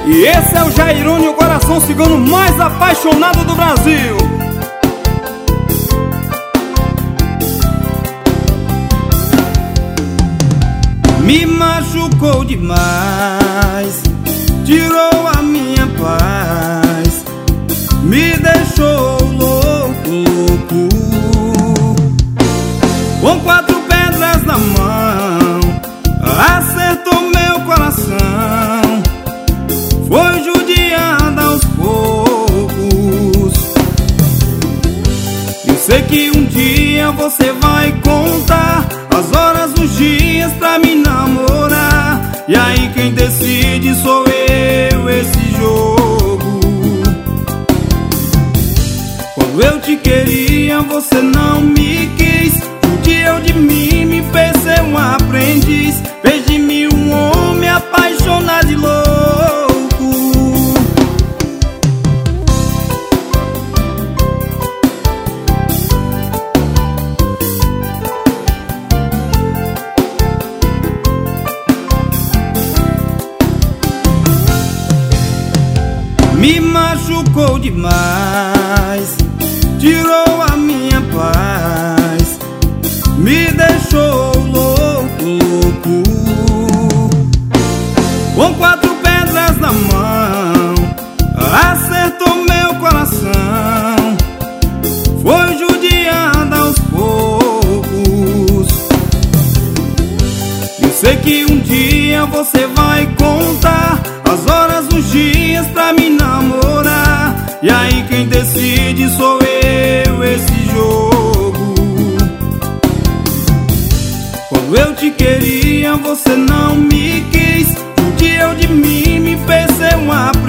E esse é o Jairone, o coração cigano mais apaixonado do Brasil. Me machucou demais, tirou a minha paz, me deixou louco, louco. Com 4 pedras na mão, acertou meu coração, foi judiada aos poucos. Eu sei que um dia você vai contar as horas, os dias pra me namorar. E aí quem decide sou eu, esse jogo. Quando eu te queria você não me quis, judiou de mim, me fez ser um aprendiz, fez de mim um homem apaixonado e louco. Me machucou demais, tirou a minha paz, me deixou louco, louco. Com 4 pedras na mão, acertou meu coração, foi judiada aos poucos. Eu sei que um dia você vai contar as horas, os dias pra me namorar. E aí quem decide sou eu, esse jogo. Quando eu te queria você não me quis, judiou de mim, me fez ser uma